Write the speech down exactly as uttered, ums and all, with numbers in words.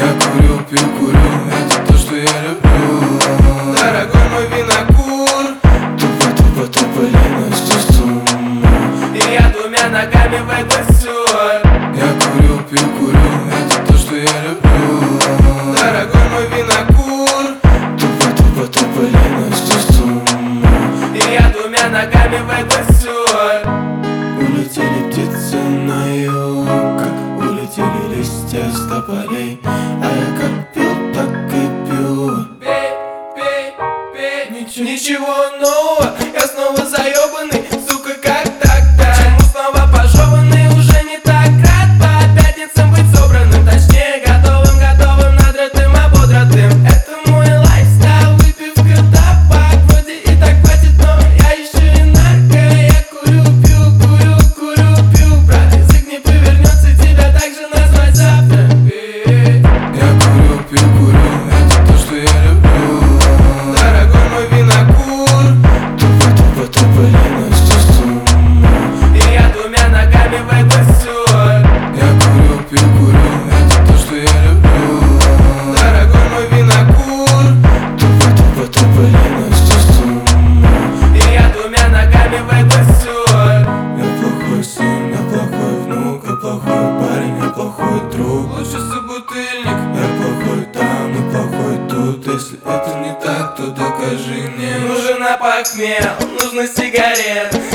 Я курю, пью, курю, это то, что я люблю. Дорогой мой винокур, тупо, тупо, тупо, леность из ума. И я двумя ногами в это все. Я курю, пью, курю, это то, что я люблю. Дорогой мой винокур, тупо, тупо, тупо, леность из ума. И я двумя ногами в это все. Улетели птицы на юг, улетели листья с тополей. А я как пил, так и пью. Пей, пей, пей. Ничего, Ничего нового, я снова заебанный, сука, как так-то? Почему снова пожеванный, уже не так рад по пятницам быть собранным, точнее готовым, готовым, надрытым, ободратым. Это мой лайфстайл, выпивка, табак, вроде и так хватит, но я еще и нарко. Я курю, пью, курю, курю, пью, брат, язык не повернется тебя так же назвать завтра. я курю, пью, курю, это то, что я люблю. Дорогой мой винокур, тупо, тупо, тупо, леность из ума. И я двумя ногами в это все. Я курю, пью, курю, это то, что я люблю. Дорогой мой винокур, тупо, тупо, тупо, леность из ума. И я двумя ногами в это все. Я плохой сын, я плохой внук, я плохой парень, я плохой друг. Лучше собутыльник. Я плохой там и плохой тут. Если это не так, то докажи мне. Нужен опохмел, нужно сигарет.